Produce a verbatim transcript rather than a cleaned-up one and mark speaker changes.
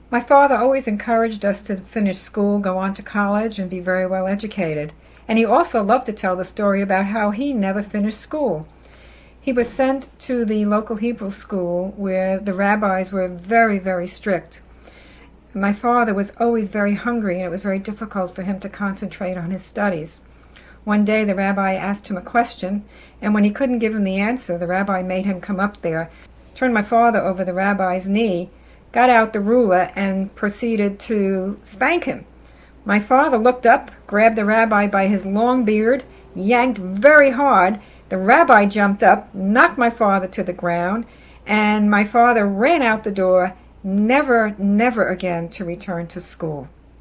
Speaker 1: My father always encouraged us to finish school, go on to college, and be very well educated. And he also loved to tell the story about how he never finished school. He was sent to the local Hebrew school where the rabbis were very, very strict. My father was always very hungry, and it was very difficult for him to concentrate on his studies. One day the rabbi asked him a question, and when he couldn't give him the answer, the rabbi made him come up there, turned my father over the rabbi's knee, got out the ruler, and proceeded to spank him. My father looked up, grabbed the rabbi by his long beard, yanked very hard. The rabbi jumped up, knocked my father to the ground, and my father ran out the door, never, never again to return to school.